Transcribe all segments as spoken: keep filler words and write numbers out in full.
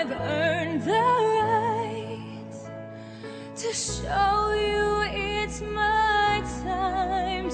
I've earned the right to show you it's my time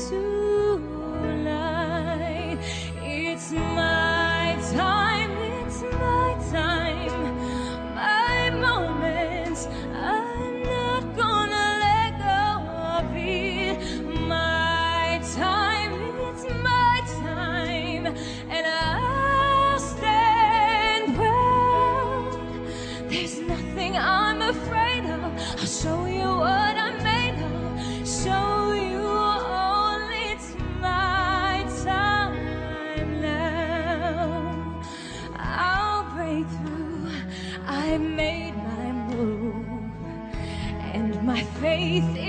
tonight. It's my time, it's my time, my moments. I'm not gonna let go of it. My time, it's my time, and I'll stand proud. There's nothing I'm afraid of. I'll show you what I'm made of. Show you only it's my time now. I'll break through. I made my move, and my faith